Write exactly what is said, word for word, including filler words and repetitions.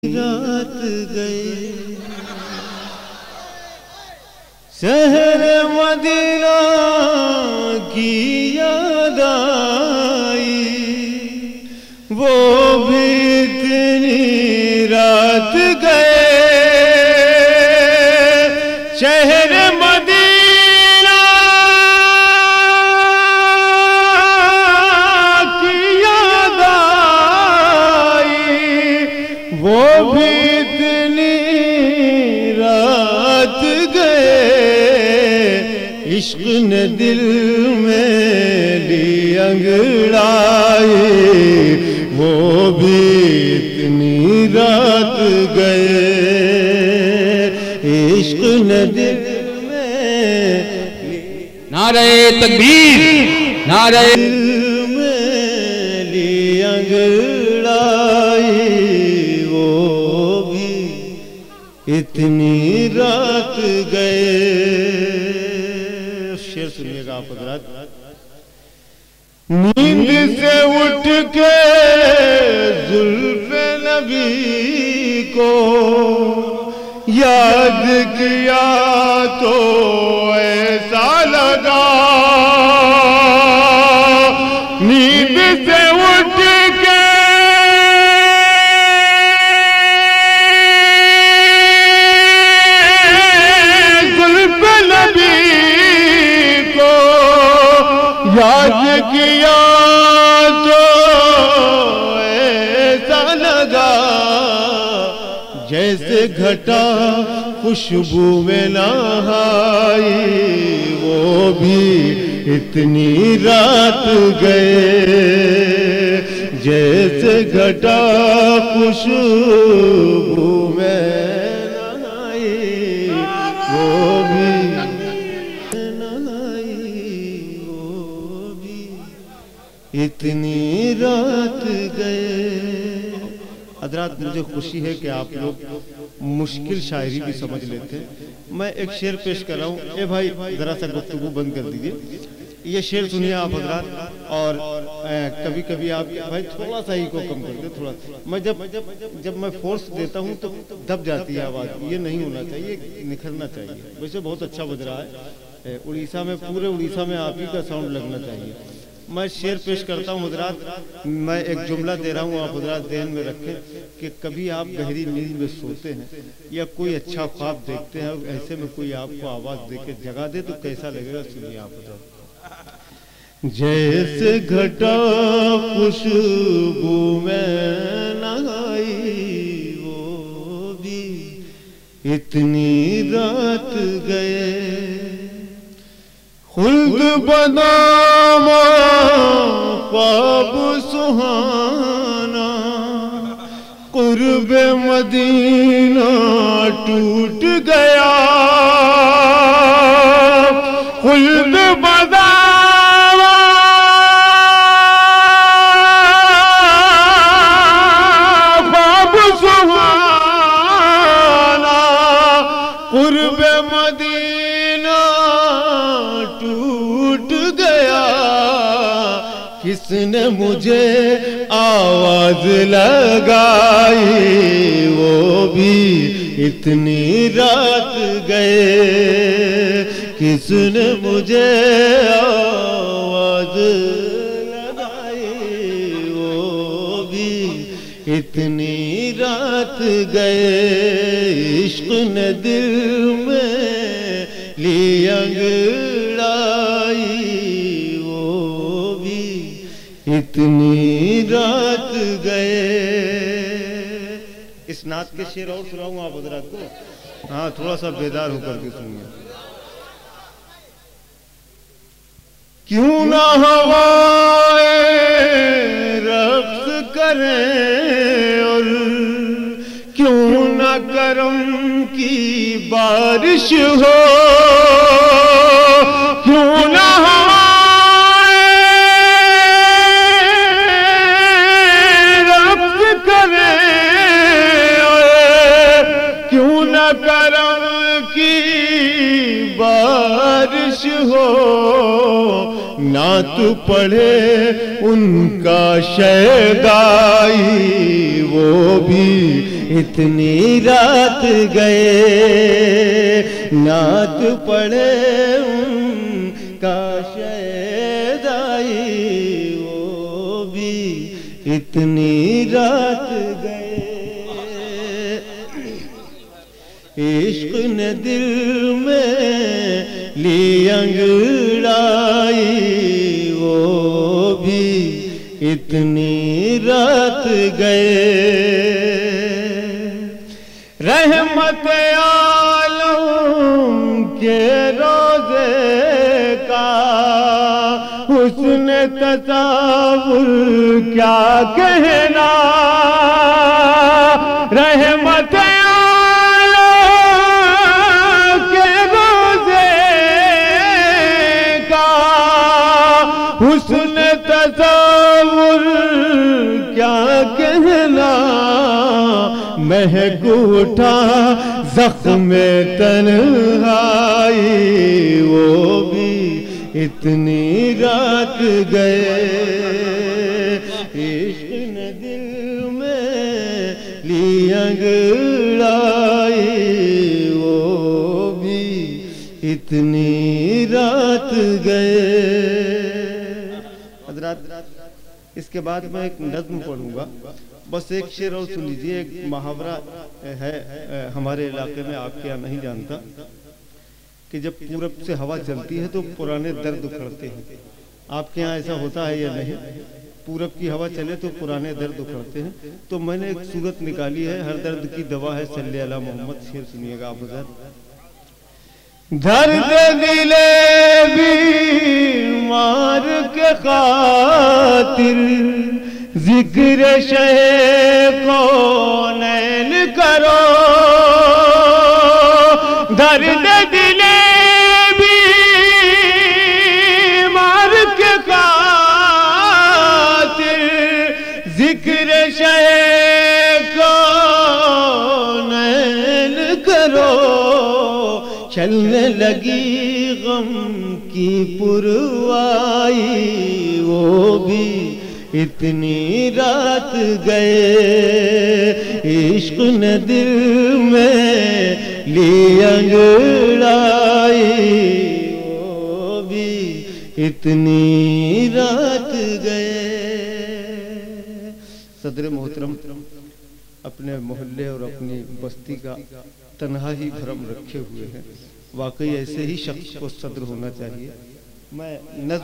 रात गए शहर मदीना की याद आई, वो भी इतनी रात गए शहर मदीना की याद आई, वो भी इतनी रात गए। इश्क ने दिल में ली अंगड़ाई, वो भी इतनी रात गए। इश्क ने दिल में नारे तकबीर, नारे दिल में ली अंगड़ाई, वो भी इतनी रात गए। शेर सुनिएगा आप हज़रात। नींद से उठ के जुल्फ़े नबी को याद किया तो ऐसा लगा, नींद से उठ के जुल्फ़े नबी को याद किया तो ऐसा लगा जैसे घटा खुशबू में नहाई, वो भी इतनी रात गए। जैसे घटा खुशबू में नहाई, वो भी इतनी रात गए। हज़रात, मुझे खुशी है कि आप लोग मुश्किल शायरी भी समझ लेते हैं। मैं एक शेर पेश कर रहा हूँ। ए भाई जरा सा गुफ्तगू बंद कर दीजिए, ये शेर सुनिए आप हज़रात। और कभी कभी आप भाई थोड़ा सा ही को कम कर दे, थोड़ा। मैं जब जब मैं फोर्स देता हूँ तो दब जाती है आवाज़, ये नहीं होना चाहिए, निखरना चाहिए। वैसे बहुत अच्छा बज रहा है, उड़ीसा में, पूरे उड़ीसा में आप ही का साउंड लगना चाहिए। मैं शेर पेश करता हूँ हज़रात। मैं एक जुमला दे रहा हूँ, आप हज़रात ध्यान में रखें कि कभी आप गहरी नींद में सोते हैं या कोई अच्छा ख्वाब देखते हैं और ऐसे में कोई आपको आवाज़ दे के जगा दे तो कैसा लगेगा, सुनिए आप हज़रात। जैसे घटा खुशबू में नहाई, वो भी इतनी रात गए। खुल्द बदामा ख्वाब सुहाना, कुर्ब मदीना टूट गया। खुल्द बदामा ख्वाब सुहाना, कुर्ब मदीना टूट गया। किसने मुझे आवाज लगाई, वो भी इतनी रात गए। किसने मुझे आवाज लगाई, वो भी इतनी रात गए। इश्क ने दिल में ली अंगड़ाई, वो भी इतनी रात गए। इस नात के शेर और सुनाऊं आप हज़रात को। हाँ, थोड़ा सा बेदार होकर के सुनिए। क्यों ना हवाएं रक्स करें और क्यों ना करम की बारिश हो, क्यों ना हवाएं रक्स करें और क्यों ना करम की बारिश हो, नात पढ़े उनका शैदाई वो भी इतनी रात गए, नात पड़े उनका शहदाई, वो भी इतनी रात गए। इश्क ने दिल में ली अंगड़ाई, वो भी इतनी रात गए। रहमत आलम के रोज़े का हुस्न तसावुर क्या कहना, रहमत हुस्न तसावुर क्या कहना, महक उठा ज़ख्म तन्हाई, वो भी इतनी रात गए। इश्क ने दिल में ली अंगड़ाई, वो भी इतनी रात गए। इसके बाद मैं एक नज़्म पढ़ूंगा, बस एक शेर और सुन लीजिए। एक मुहावरा है हमारे इलाके में, आपके यहाँ नहीं जानता, कि जब पूरब से हवा चलती है तो पुराने दर्द उखड़ते हैं। आपके यहाँ ऐसा होता है या नहीं? पूरब की हवा चले तो पुराने दर्द उखड़ते हैं। तो मैंने एक सूरत निकाली है, हर दर्द की दवा है सल्ले अला मोहम्मद। शेर सुनिएगा आप हज़र। दर्द दिले बीमार के खातिर जिक्र शहे कौनैन करो, दर्द दिले बीमार के खातिर जिक्र शहे कौनैन करो। चलने लगी गम की पुरवाई, वो भी इतनी रात गए। इश्क ने दिल में ली अंगड़ाई, वो भी इतनी रात गए। सदर मोहतरम अपने मोहल्ले और अपनी बस्ती का तन्हा ही भरम रखे हुए हैं। वाकई ऐसे ही शख्स को सदर होना चाहिए। मैं